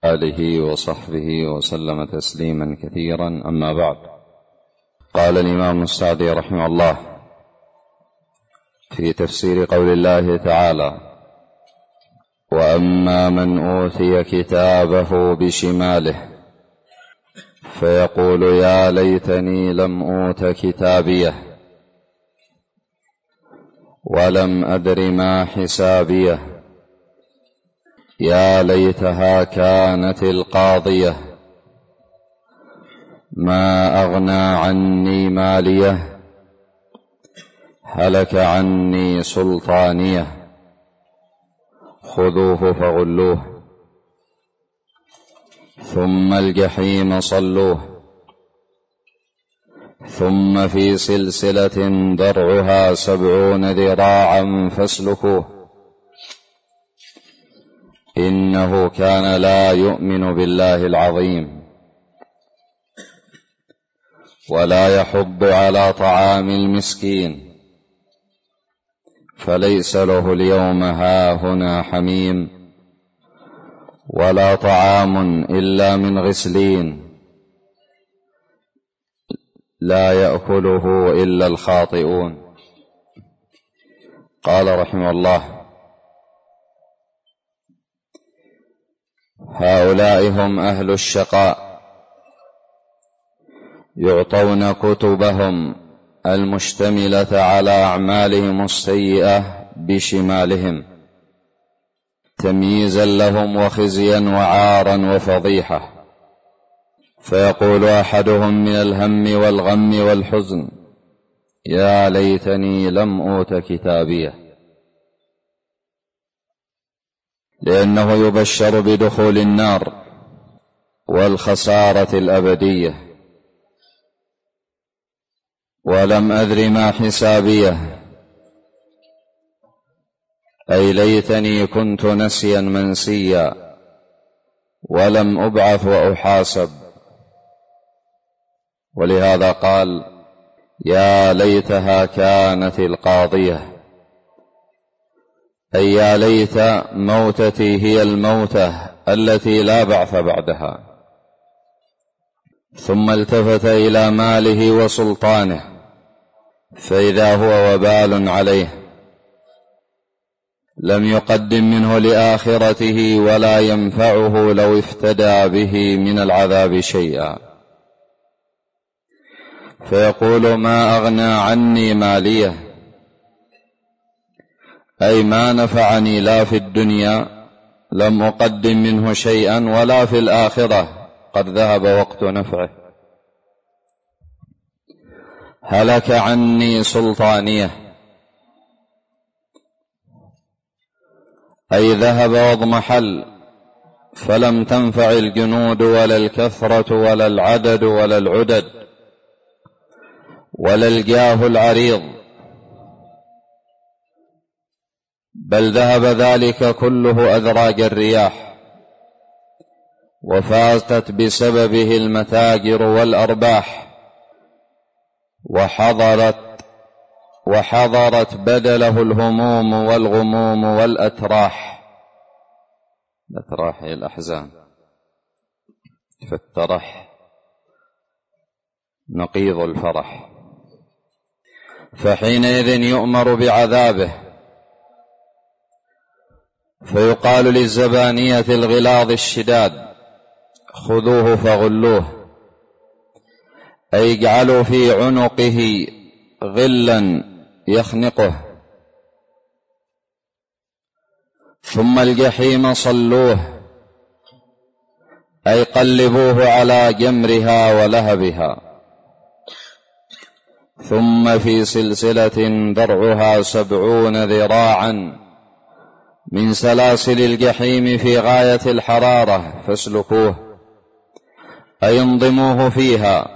آله وصحبه وسلم تسليما كثيرا. أما بعد، قال الإمام السعدي رحمه الله في تفسير قول الله تعالى: وأما من أوتي كتابه بشماله فيقول يا ليتني لم أوت كتابيه ولم أدر ما حسابيه يا ليتها كانت القاضية ما أغنى عني ماليه هلك عني سلطانيه خذوه فغلوه ثم الجحيم صلوه ثم في سلسلة درعها 70 ذراعا فاسلكوه إنه كان لا يؤمن بالله العظيم ولا يحض على طعام المسكين فليس له اليوم هاهنا حميم ولا طعام إلا من غسلين لا يأكله إلا الخاطئون. قال رحمه الله: هؤلاء هم أهل الشقاء يعطون كتبهم المشتملة على أعمالهم السيئة بشمالهم تمييزا لهم وخزيا وعارا وفضيحة، فيقول أحدهم من الهم والغم والحزن: يا ليتني لم أوت كتابيه، لأنه يبشر بدخول النار والخسارة الأبدية. ولم أدر ما حسابيه، أي ليتني كنت نسيا منسيا ولم أبعث وأحاسب. ولهذا قال: يا ليتها كانت القاضية، أي يا ليت موتتي هي الموتة التي لا بعث بعدها. ثم التفت إلى ماله وسلطانه فإذا هو وبال عليه، لم يقدم منه لآخرته ولا ينفعه لو افتدى به من العذاب شيئا. فيقول: ما أغنى عني ماليه، أي ما نفعني لا في الدنيا، لم أقدم منه شيئا، ولا في الآخرة، قد ذهب وقت نفعه. هلك عني سلطانيه، أي ذهب واضمحل، فلم تنفع الجنود ولا الكثرة ولا العدد ولا العدد ولا الجاه العريض، بل ذهب ذلك كله أذراج الرياح، وفاتت بسببه المتاجر والأرباح، وحضرت بدله الهموم والغموم والأتراح. الأتراح هي الأحزان، فالترح نقيض الفرح. فحينئذ يؤمر بعذابه، فيقال للزبانية الغلاظ الشداد: خذوه فغلوه، أي اجعلوا في عنقه غلا يخنقه. ثم الجحيم صلوه، أي قلبوه على جمرها ولهبها. ثم في سلسلة درعها 70 ذراعا من سلاسل الجحيم في غاية الحرارة فاسلكوه، أي انضموه فيها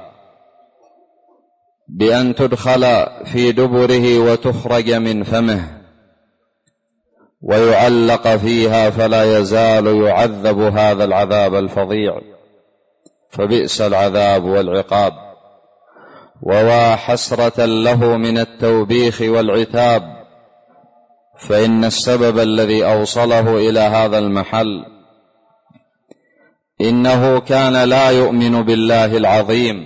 بأن تدخل في دبره وتخرج من فمه، ويعلق فيها فلا يزال يعذب هذا العذاب الفظيع. فبئس العذاب والعقاب، ووا حسرة له من التوبيخ والعتاب، فإن السبب الذي أوصله إلى هذا المحل إنه كان لا يؤمن بالله العظيم،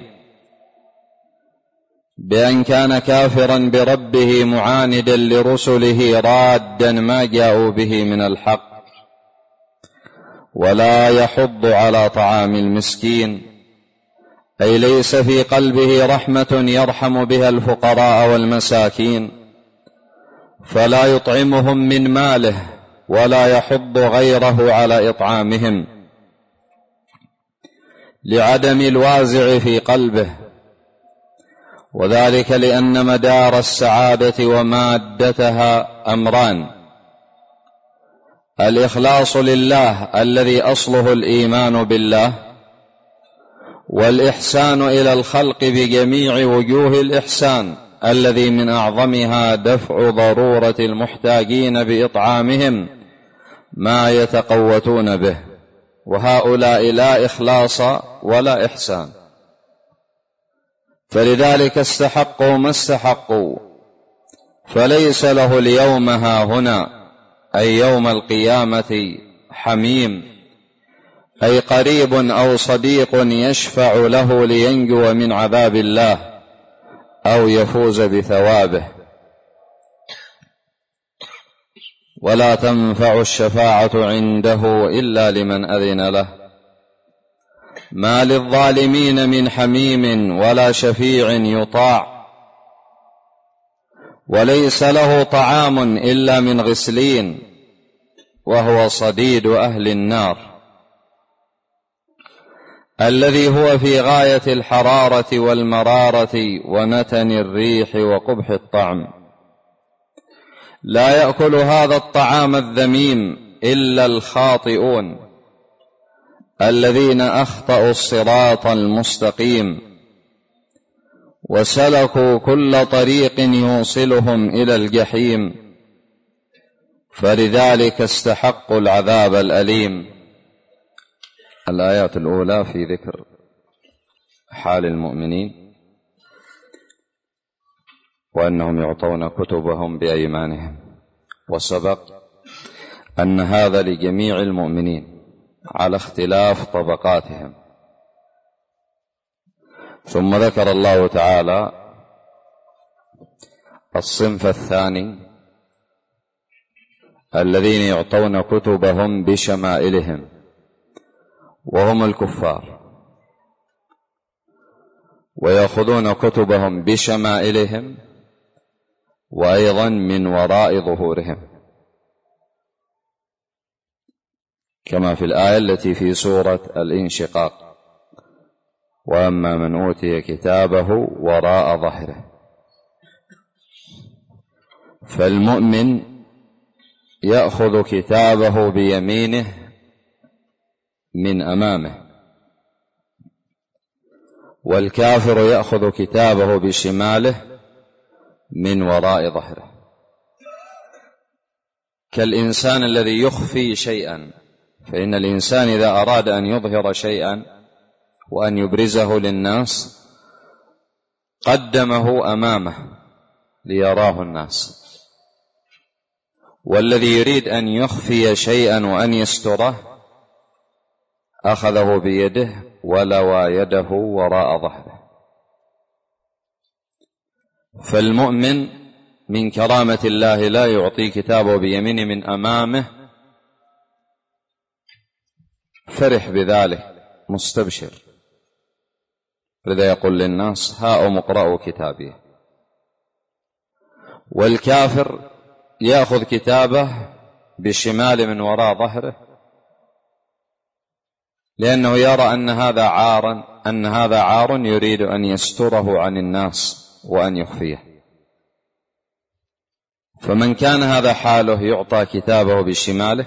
بأن كان كافرا بربه معاندا لرسله رادا ما جاءوا به من الحق، ولا يحض على طعام المسكين، أي ليس في قلبه رحمة يرحم بها الفقراء والمساكين، فلا يطعمهم من ماله ولا يحض غيره على إطعامهم لعدم الوازع في قلبه، وذلك لأن مدار السعادة ومادتها أمران: الإخلاص لله الذي أصله الإيمان بالله، والإحسان إلى الخلق بجميع وجوه الإحسان الذي من أعظمها دفع ضرورة المحتاجين بإطعامهم ما يتقوتون به، وهؤلاء لا إخلاص ولا إحسان، فلذلك استحقوا ما استحقوا، فليس له اليوم هاهنا أي يوم القيامة حميم، أي قريب أو صديق يشفع له لينجو من عذاب الله أو يفوز بثوابه، ولا تنفع الشفاعة عنده إلا لمن أذن له، ما للظالمين من حميم ولا شفيع يطاع، وليس له طعام إلا من غسلين وهو صديد أهل النار الذي هو في غاية الحرارة والمرارة ونتن الريح وقبح الطعم، لا يأكل هذا الطعام الذميم إلا الخاطئون الذين أخطأوا الصراط المستقيم وسلكوا كل طريق يوصلهم إلى الجحيم، فلذلك استحقوا العذاب الأليم. الآيات الأولى في ذكر حال المؤمنين وأنهم يعطون كتبهم بأيمانهم، وسبق أن هذا لجميع المؤمنين على اختلاف طبقاتهم. ثم ذكر الله تعالى الصنف الثاني الذين يعطون كتبهم بشمائلهم، وهم الكفار، ويأخذون كتبهم بشمائلهم وأيضا من وراء ظهورهم، كما في الآية التي في سورة الانشقاق: وأما من أوتي كتابه وراء ظهره. فالمؤمن يأخذ كتابه بيمينه من أمامه، والكافر يأخذ كتابه بشماله من وراء ظهره، كالإنسان الذي يخفي شيئا، فإن الإنسان إذا أراد أن يظهر شيئا وأن يبرزه للناس قدمه أمامه ليراه الناس، والذي يريد أن يخفي شيئا وأن يستره أخذه بيده ولوى يده وراء ظهره. فالمؤمن من كرامة الله لا يعطي كتابه بيمينه من أمامه فرح بذلك مستبشر، لذا يقول للناس: هاؤم اقرأوا كتابي. والكافر يأخذ كتابه بشمال من وراء ظهره، لأنه يرى أن هذا عار يريد أن يستره عن الناس وأن يخفيه. فمن كان هذا حاله يعطى كتابه بشماله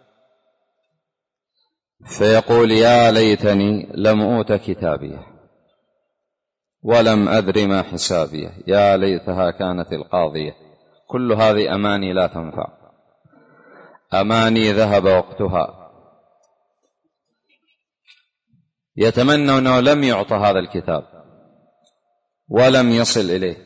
فيقول: يا ليتني لم أوت كتابي ولم أدر ما حسابي، يا ليتها كانت القاضية. كل هذه أماني لا تنفع، أماني ذهب وقتها. يتمنى أنه لم يعطى هذا الكتاب ولم يصل إليه،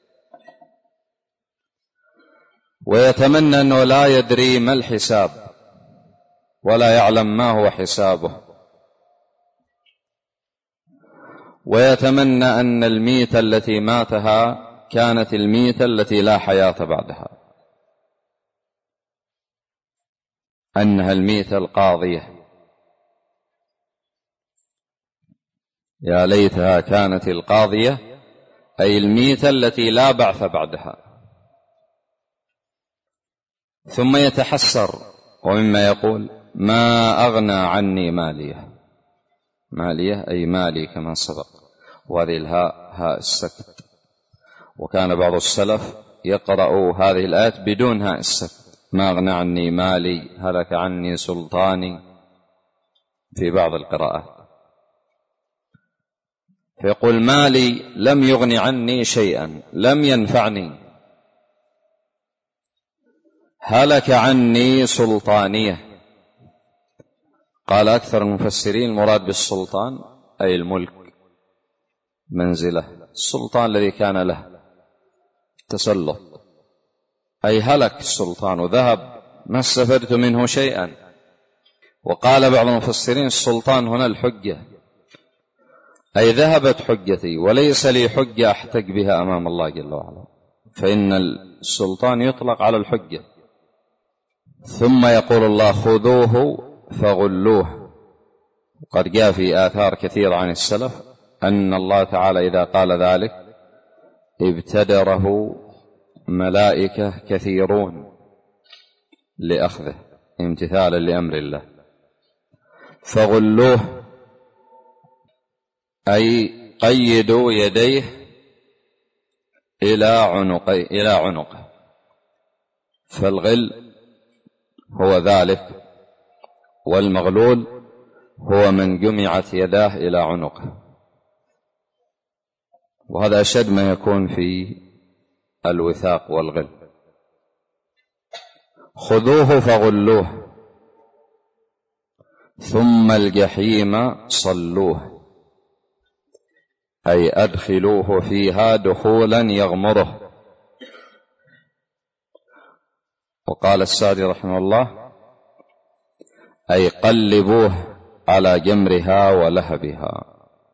ويتمنى أنه لا يدري ما الحساب ولا يعلم ما هو حسابه، ويتمنى أن الميتة التي ماتها كانت الميتة التي لا حياة بعدها، أنها الميتة القاضية. يا ليتها كانت القاضية، أي الميتة التي لا بعث بعدها. ثم يتحسر، ومما يقول: ما أغنى عني مالية. مالية أي مالي كما سبق، وهذه الهاء هاء السكت، وكان بعض السلف يقرأ هذه الآيات بدون هاء السكت: ما أغنى عني مالي، هلك عني سلطاني، في بعض القراءات. فيقول: مالي لم يغن عني شيئا، لم ينفعني. هلك عني سلطانية. قال أكثر المفسرين: المراد بالسلطان أي الملك، منزله، السلطان الذي كان له تسلط، أي هلك السلطان وذهب، ما استفدت منه شيئا. وقال بعض المفسرين: السلطان هنا الحجة، أي ذهبت حجتي وليس لي حجة أحتج بها أمام الله جل وعلا، فإن السلطان يطلق على الحجة. ثم يقول الله: خذوه فغلوه. وقد جاء في آثار كثيرة عن السلف أن الله تعالى إذا قال ذلك ابتدره ملائكة كثيرون لأخذه امتثالا لأمر الله. فغلوه أي قيدوا يديه إلى عنقه. فالغل هو ذلك، والمغلول هو من جمعت يداه إلى عنقه، وهذا أشد ما يكون في الوثاق والغل. خذوه فغلوه ثم الجحيم صلوه، أي أدخلوه فيها دخولا يغمره. وقال السعدي رحمه الله: أي قلبوه على جمرها ولهبها.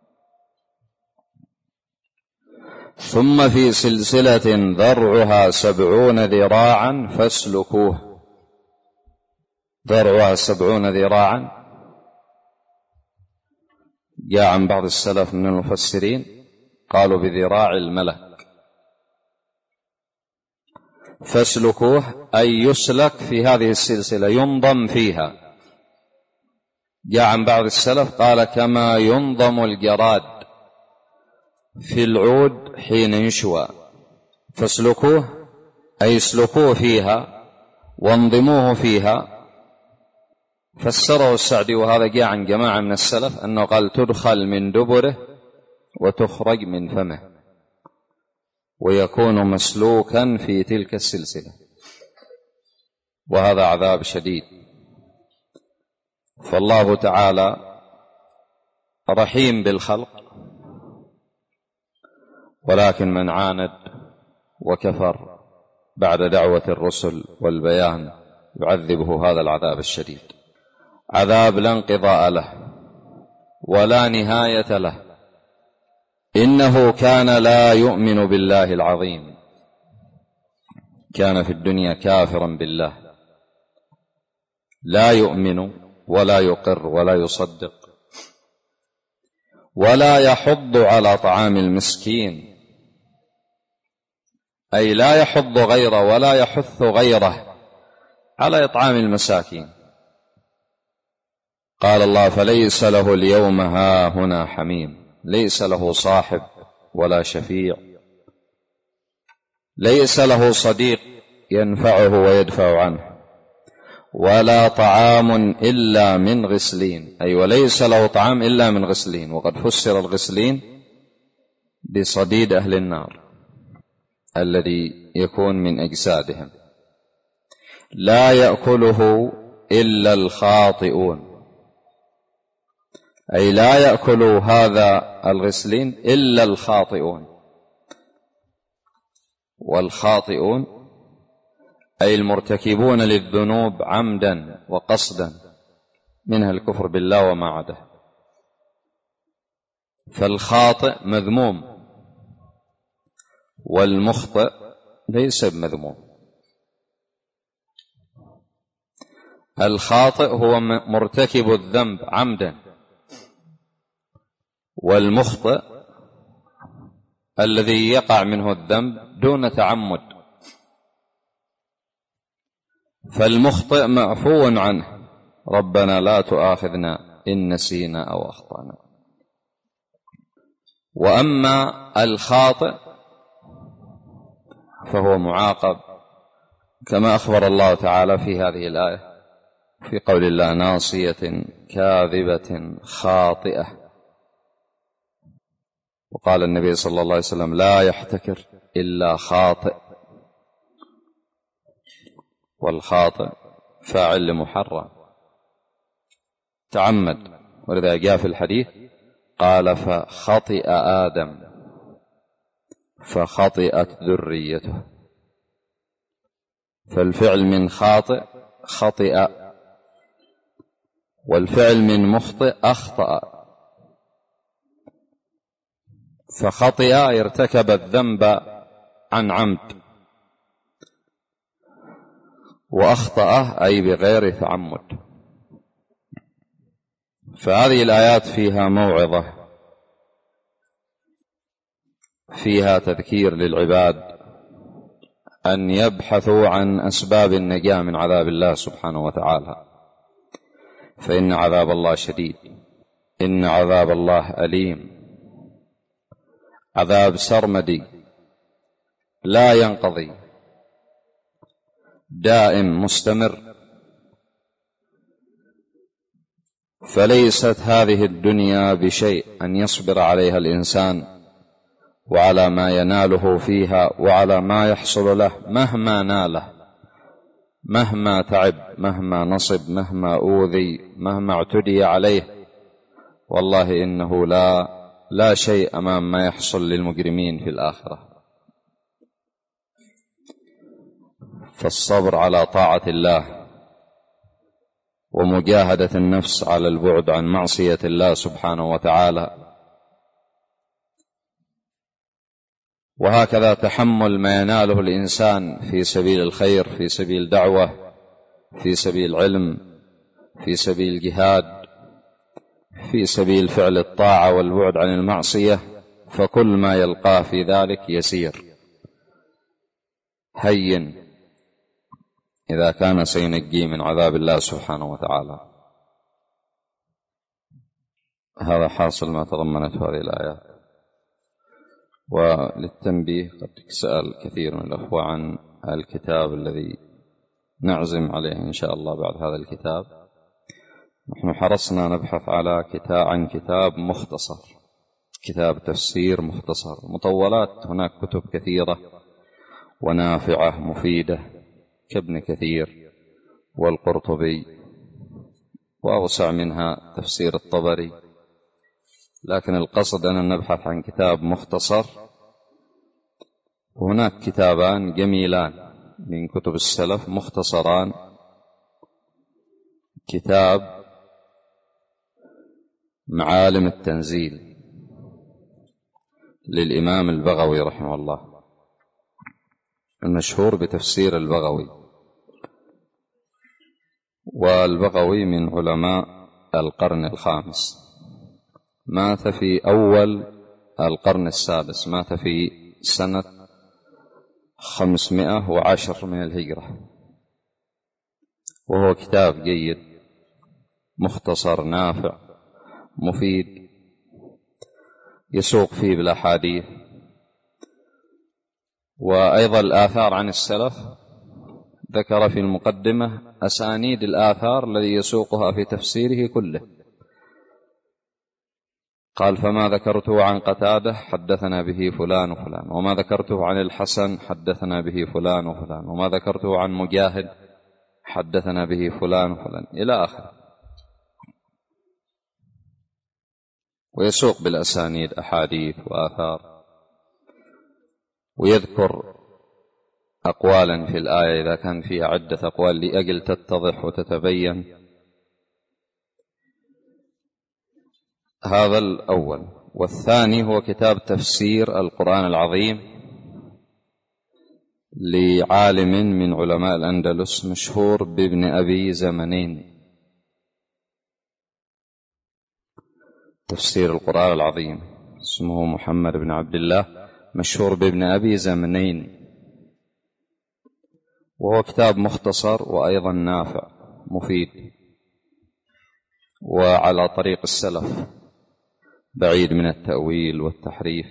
ثم في سلسلة ذرعها 70 ذراعا فاسلكوه. ذرعها 70 ذراعا جاء عن بعض السلف من المفسرين قالوا بذراع الملك. فاسلكوه أي يسلك في هذه السلسلة، ينضم فيها. جاء عن بعض السلف قال: كما ينضم الجراد في العود حين يشوى. فاسلكوه أي اسلكوه فيها وانضموه فيها. فسره السعدي، وهذا جاء عن جماعة من السلف، أنه قال: تدخل من دبره وتخرج من فمه، ويكون مسلوكا في تلك السلسلة. وهذا عذاب شديد. فالله تعالى رحيم بالخلق، ولكن من عاند وكفر بعد دعوة الرسل والبيان يعذبه هذا العذاب الشديد، عذاب لا انقضاء له ولا نهاية له. إنه كان لا يؤمن بالله العظيم، كان في الدنيا كافرا بالله، لا يؤمن ولا يقر ولا يصدق، ولا يحض على طعام المسكين، أي لا يحض غيره ولا يحث غيره على إطعام المساكين. قال الله: فليس له اليوم هاهنا حميم. ليس له صاحب ولا شفيع، ليس له صديق ينفعه ويدفع عنه، ولا طعام إلا من غسلين، أي وليس له طعام إلا من غسلين. وقد فسر الغسلين بصديد أهل النار الذي يكون من أجسادهم. لا يأكله إلا الخاطئون، أي لا يأكل هذا الغسلين إلا الخاطئون. والخاطئون أي المرتكبون للذنوب عمدا وقصدا، منها الكفر بالله وما عده. فالخاطئ مذموم والمخطئ ليس بمذموم. الخاطئ هو مرتكب الذنب عمدا، والمخطئ الذي يقع منه الذنب دون تعمد. فالمخطئ معفو عنه، ربنا لا تؤاخذنا إن نسينا أو أخطأنا. وأما الخاطئ فهو معاقب كما أخبر الله تعالى في هذه الآية في قول الله: ناصية كاذبة خاطئة. وقال النبي صلى الله عليه وسلم: لا يحتكر إلا خاطئ. والخاطئ فاعل لمحرم تعمد، ولذا جاء في الحديث قال: فخطئ آدم فخطئت ذريته. فالفعل من خاطئ خطئ، والفعل من مخطئ أخطأ. فخطئ ارتكب الذنب عن عمد، وأخطأ أي بغير تعمد. فهذه الآيات فيها موعظة، فيها تذكير للعباد أن يبحثوا عن أسباب النجاة من عذاب الله سبحانه وتعالى، فإن عذاب الله شديد، إن عذاب الله أليم، عذاب سرمدي لا ينقضي، دائم مستمر. فليست هذه الدنيا بشيء أن يصبر عليها الإنسان وعلى ما يناله فيها وعلى ما يحصل له مهما ناله، مهما تعب، مهما نصب، مهما أوذي، مهما اعتدي عليه. والله إنه لا شيء أمام ما يحصل للمجرمين في الآخرة. فالصبر على طاعة الله ومجاهدة النفس على البعد عن معصية الله سبحانه وتعالى، وهكذا تحمل ما يناله الإنسان في سبيل الخير، في سبيل دعوة، في سبيل علم، في سبيل جهاد، في سبيل فعل الطاعة والبعد عن المعصية. فكل ما يلقاه في ذلك يسير هين إذا كان سينجي من عذاب الله سبحانه وتعالى. هذا حاصل ما تضمنته هذه الآيات. وللتنبيه، قد سأل كثير من الأخوة عن الكتاب الذي نعزم عليه إن شاء الله بعد هذا الكتاب. نحن حرصنا نبحث عن كتاب مختصر، كتاب تفسير مختصر. مطولات هناك كتب كثيرة ونافعة مفيدة كابن كثير والقرطبي، وأوسع منها تفسير الطبري، لكن القصد أن نبحث عن كتاب مختصر. وهناك كتابان جميلان من كتب السلف مختصران: كتاب معالم التنزيل للإمام البغوي رحمه الله، المشهور بتفسير البغوي. والبغوي من علماء القرن الخامس، مات في أول القرن السادس، مات في سنة 510 من الهجرة. وهو كتاب جيد مختصر نافع مفيد، يسوق فيه بالأحاديث وأيضا الآثار عن السلف. ذكر في المقدمة أسانيد الآثار الذي يسوقها في تفسيره كله. قال: فما ذكرته عن قتادة حدثنا به فلان وفلان، وما ذكرته عن الحسن حدثنا به فلان وفلان، وما ذكرته عن مجاهد حدثنا به فلان وفلان، إلى آخره. ويسوق بالأسانيد أحاديث وآثار، ويذكر أقوالا في الآية إذا كان فيها عدة أقوال لأجل تتضح وتتبين. هذا الأول. والثاني هو كتاب تفسير القرآن العظيم لعالم من علماء الأندلس مشهور بابن أبي زمنين. تفسير القرآن العظيم اسمه محمد بن عبد الله، مشهور بابن أبي زمنين، وهو كتاب مختصر وأيضا نافع مفيد وعلى طريق السلف، بعيد من التأويل والتحريف،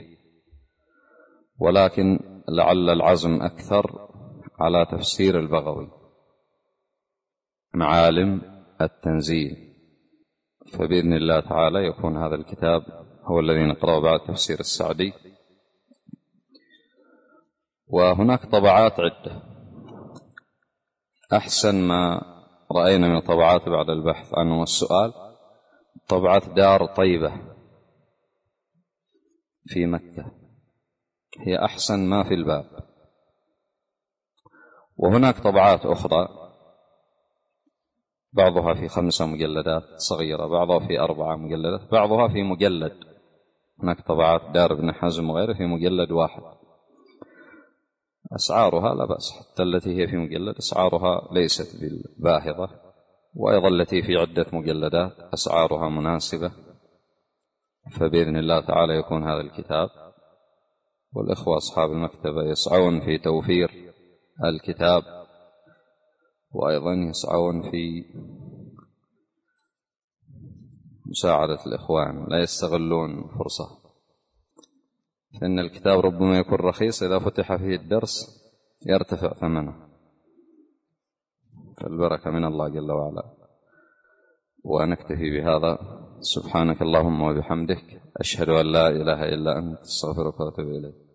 ولكن لعل العزم أكثر على تفسير البغوي معالم التنزيل. فبإذن الله تعالى يكون هذا الكتاب هو الذي نقرأه بعد تفسير السعدي. وهناك طبعات عدة. أحسن ما رأينا من طبعات بعد البحث عنه والسؤال طبعة دار طيبة في مكة، هي أحسن ما في الباب. وهناك طبعات أخرى بعضها في 5 مجلدات صغيرة، بعضها في 4 مجلدات، بعضها في مجلد. هناك طبعات دار ابن حزم وغيره في مجلد واحد، أسعارها لا بأس، حتى التي هي في مجلد أسعارها ليست بالباهظة، وأيضا التي في عدة مجلدات أسعارها مناسبة. فبإذن الله تعالى يكون هذا الكتاب، والإخوة أصحاب المكتبة يسعون في توفير الكتاب، وأيضا يسعون في مساعدة الإخوان، لا يستغلون فرصة، فإن الكتاب ربما يكون رخيص إذا فتح فيه الدرس يرتفع ثمنه، فالبركة من الله جل وعلا. ونكتفي بهذا. سبحانك اللهم وبحمدك، أشهد أن لا إله إلا أنت، أستغفرك وأتوب إليك.